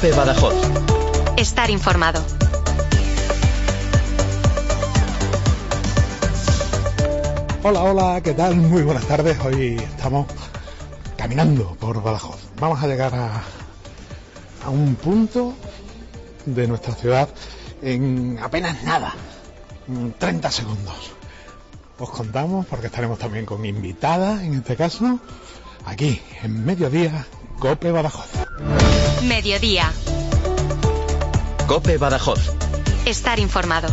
COPE Badajoz. Estar informado. Hola, hola, ¿qué tal? Muy buenas tardes. Hoy estamos caminando por Badajoz. Vamos a llegar a un punto de nuestra ciudad en apenas nada, en 30 segundos. Os contamos, porque estaremos también con invitadas, en este caso, aquí, en Mediodía, COPE Badajoz. Mediodía. COPE Badajoz. Estar informado.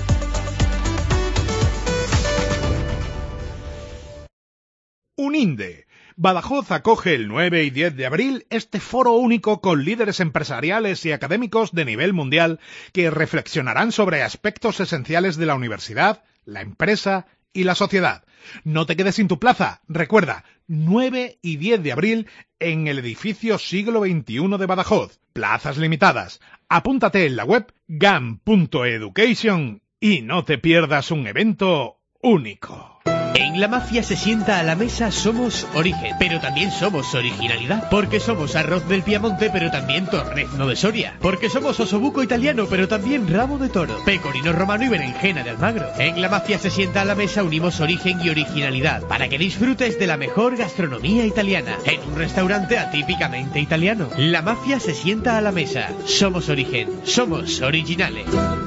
UNINDE. Badajoz acoge el 9 y 10 de abril este foro único con líderes empresariales y académicos de nivel mundial que reflexionarán sobre aspectos esenciales de la universidad, la empresa y la sociedad. No te quedes sin tu plaza. Recuerda, 9 y 10 de abril en el edificio Siglo XXI de Badajoz. Plazas limitadas. Apúntate en la web gam.education y no te pierdas un evento único. En La Mafia se sienta a la mesa somos origen, pero también somos originalidad. Porque somos arroz del Piamonte, pero también torrezno de Soria. Porque somos osobuco italiano, pero también rabo de toro, pecorino romano y berenjena de Almagro. En La Mafia se sienta a la mesa unimos origen y originalidad para que disfrutes de la mejor gastronomía italiana en un restaurante atípicamente italiano. La Mafia se sienta a la mesa. Somos origen, somos originales.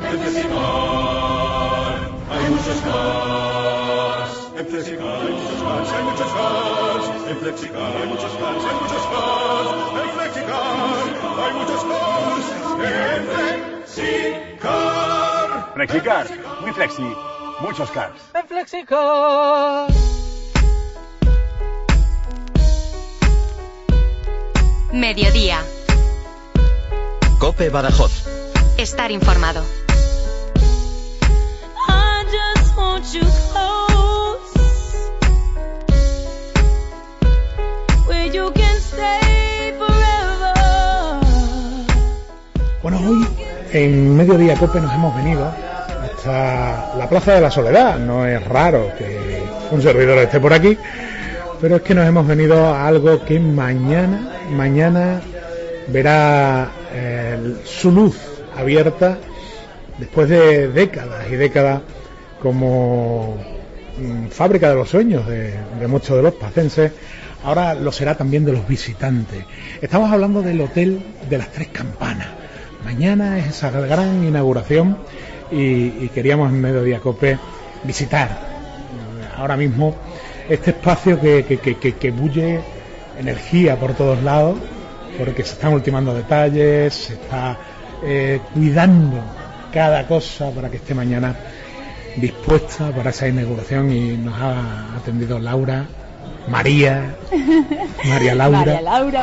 Hay muchos cars. En Flexicar hay muchos cars, hay muchos cars. En Flexicar hay muchos cars, hay muchos cars. En Flexicar hay muchos cars. En Flexicar. Flexicar, muy flexi, muchos cars. En Flexicar. Mediodía. COPE Badajoz. Estar informado. You close, where you can stay forever. Bueno, hoy en Mediodía COPE nos hemos venido hasta la Plaza de la Soledad. No es raro que un servidor esté por aquí, pero es que nos hemos venido a algo que mañana verá su luz abierta después de décadas y décadas como fábrica de los sueños de muchos de los pacenses. Ahora lo será también de los visitantes. Estamos hablando del Hotel de las Tres Campanas. Mañana es esa gran inauguración y queríamos en Mediodía COPE visitar ahora mismo este espacio que bulle energía por todos lados, porque se están ultimando detalles, se está cuidando cada cosa para que esté mañana dispuesta para esa inauguración. Y nos ha atendido María Laura.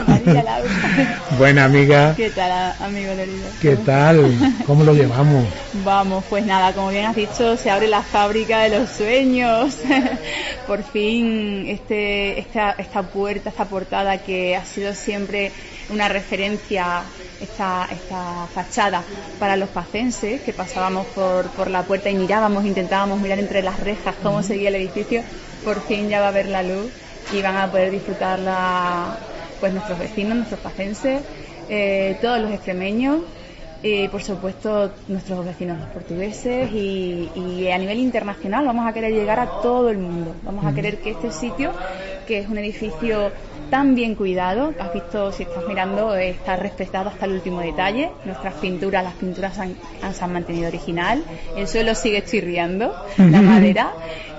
Buena amiga. ¿Qué tal, amigo Lorido? ¿Qué tal? ¿Cómo lo llevamos? Vamos, pues nada, como bien has dicho, se abre la fábrica de los sueños. Por fin esta puerta, esta portada que ha sido siempre una referencia, esta fachada para los pacenses, que pasábamos por la puerta y intentábamos mirar entre las rejas cómo seguía el edificio. Por fin ya va a ver la luz y van a poder disfrutarla pues nuestros vecinos, nuestros pacenses, todos los extremeños y por supuesto nuestros vecinos los portugueses y a nivel internacional vamos a querer llegar a todo el mundo. Vamos a querer que este sitio, que es un edificio tan bien cuidado, has visto, si estás mirando, está respetado hasta el último detalle. Las pinturas se han mantenido original, el suelo sigue chirriando, la madera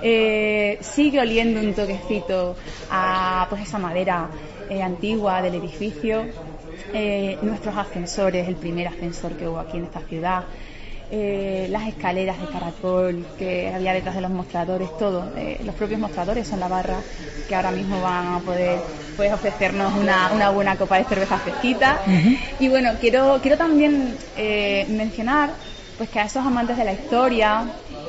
sigue oliendo un toquecito a pues esa madera antigua del edificio. Nuestros ascensores, el primer ascensor que hubo aquí en esta ciudad, las escaleras de caracol que había detrás de los mostradores, todo, los propios mostradores son la barra que ahora mismo van a poder pues ofrecernos una buena copa de cerveza fresquita. Y bueno, quiero también mencionar pues que a esos amantes de la historia,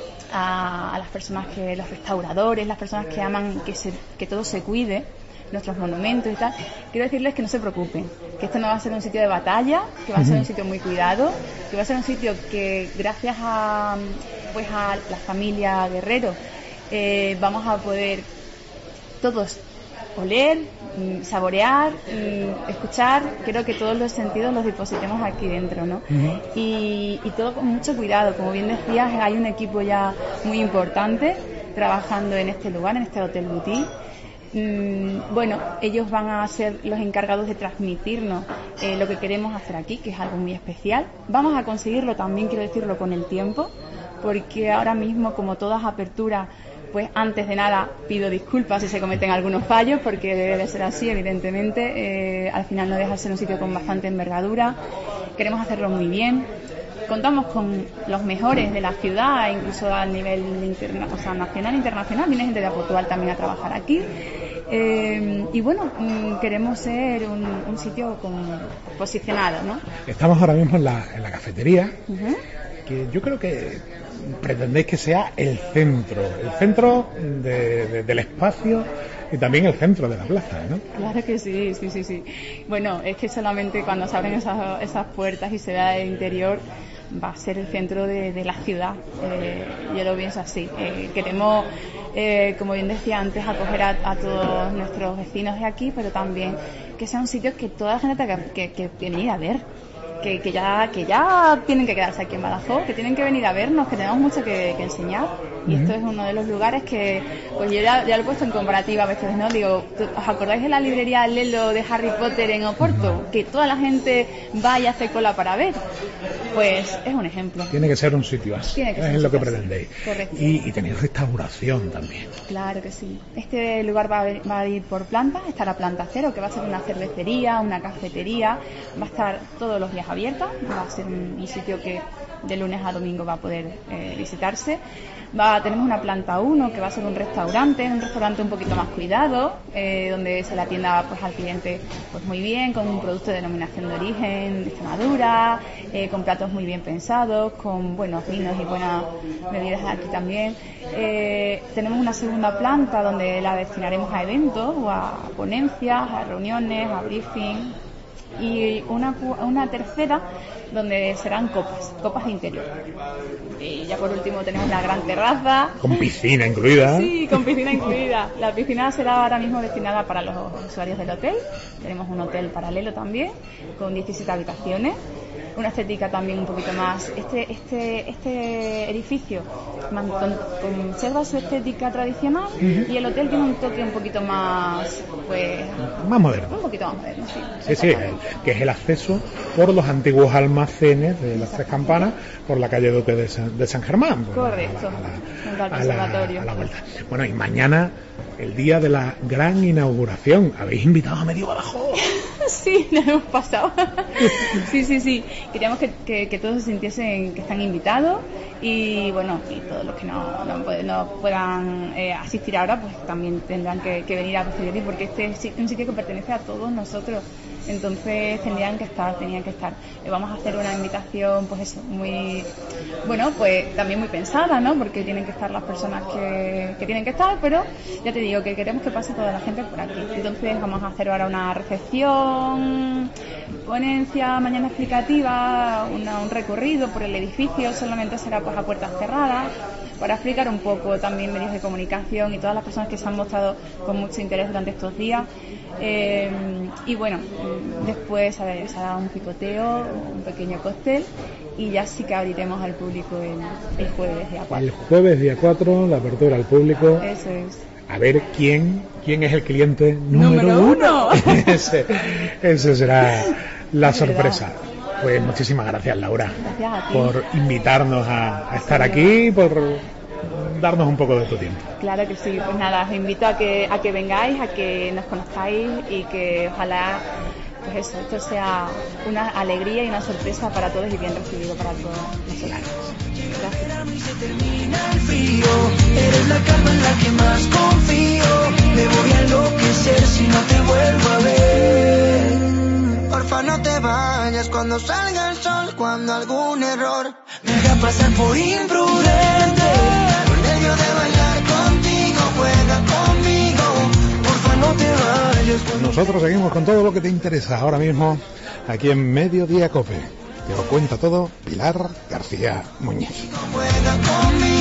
a las personas los restauradores, las personas que aman que todo se cuide, nuestros monumentos y tal, quiero decirles que no se preocupen, que esto no va a ser un sitio de batalla, que va a ser un sitio muy cuidado, que va a ser un sitio que gracias a la familia Guerrero vamos a poder todos oler, saborear, escuchar, creo que todos los sentidos los depositemos aquí dentro, ¿no? Y todo con mucho cuidado, como bien decías, hay un equipo ya muy importante trabajando en este lugar, en este Hotel Boutique. Bueno, ellos van a ser los encargados de transmitirnos lo que queremos hacer aquí, que es algo muy especial. Vamos a conseguirlo también, quiero decirlo, con el tiempo, porque ahora mismo, como todas aperturas, pues antes de nada pido disculpas si se cometen algunos fallos, porque debe de ser así, evidentemente. Al final no deja de ser un sitio con bastante envergadura. Queremos hacerlo muy bien. Contamos con los mejores de la ciudad, incluso a nivel nacional e internacional. Viene gente de Portugal también a trabajar aquí. Y bueno, queremos ser un sitio posicionado, ¿no? Estamos ahora mismo en la cafetería, que yo creo que pretendéis que sea el centro del espacio y también el centro de la plaza, ¿no? Claro que sí. Bueno, es que solamente cuando se abren esas puertas y se da el interior, va a ser el centro de la ciudad. Yo lo pienso así. Queremos, como bien decía antes, acoger a todos nuestros vecinos de aquí, pero también que sea un sitio que toda la gente que viene a ver. Que ya tienen que quedarse aquí en Badajoz, que tienen que venir a vernos, que tenemos mucho que enseñar. Y esto es uno de los lugares que, pues yo ya lo he puesto en comparativa a veces, ¿no? Digo, ¿os acordáis de la librería Lelo de Harry Potter en Oporto? Que toda la gente va y hace cola para ver. Pues es un ejemplo. Tiene que ser un sitio así, es lo que pretendéis. Correcto. Y tenéis restauración también. Claro que sí. Este lugar va a ir por plantas. Está la planta 0, que va a ser una cervecería, una cafetería. Va a estar todos los días abierta, va a ser un sitio que de lunes a domingo va a poder visitarse. Tenemos una planta 1 que va a ser un restaurante un poquito más cuidado, donde se le atienda pues al cliente pues muy bien, con un producto de denominación de origen de Extremadura, con platos muy bien pensados, con buenos vinos y buenas bebidas aquí también. Tenemos una segunda planta donde la destinaremos a eventos o a ponencias, a reuniones, a briefing. Y una tercera donde serán copas de interior. Y ya por último tenemos la gran terraza. Con piscina incluida. Sí, con piscina incluida. La piscina será ahora mismo destinada para los usuarios del hotel. Tenemos un hotel paralelo también, con 17 habitaciones. Una estética también un poquito más. Este edificio conserva su estética tradicional y el hotel tiene un toque un poquito más, pues, más moderno. Un poquito más moderno, sí. Sí, que es el acceso por los antiguos almacenes de las Tres Campanas por la calle Duque de San Germán. Correcto. A la vuelta. Bueno, y mañana, el día de la gran inauguración, habéis invitado a medio Badajoz. Sí, nos hemos pasado. Sí. Queríamos que todos se sintiesen que están invitados y bueno, y todos los que no puedan asistir ahora, pues también tendrán que venir a recibir, porque este es un sitio que pertenece a todos nosotros. Entonces tenían que estar. Vamos a hacer una invitación, pues eso, muy, bueno, pues también muy pensada, ¿no? Porque tienen que estar las personas que tienen que estar, pero ya te digo que queremos que pase toda la gente por aquí. Entonces vamos a hacer ahora una recepción, ponencia, mañana explicativa, un recorrido por el edificio. Solamente será pues a puertas cerradas, para explicar un poco también medios de comunicación y todas las personas que se han mostrado con mucho interés durante estos días. Y bueno, después se hará un picoteo, un pequeño cóctel y ya sí que abriremos al público el jueves día 4. El jueves día 4, la apertura al público. Eso es. A ver quién es el cliente número 1. Ese será la sorpresa. Pues muchísimas gracias, Laura. Gracias a ti. Por invitarnos a estar aquí, por darnos un poco de tu tiempo. Claro que sí, pues nada, os invito a que vengáis, a que nos conozcáis y que ojalá pues eso, esto sea una alegría y una sorpresa para todos y bien recibido para todos nosotros. Gracias. Se termina el frío, eres la calma en la que más confío, me voy a enloquecer si no te vuelvo a ver. Porfa no te vayas cuando salga el sol, cuando algún error me haga pasar por imprudente. Con nervio de bailar contigo, juega conmigo, porfa no te vayas. Nosotros seguimos con todo lo que te interesa ahora mismo aquí en Mediodía Cope. Te lo cuenta todo Pilar García Muñiz. Juega conmigo.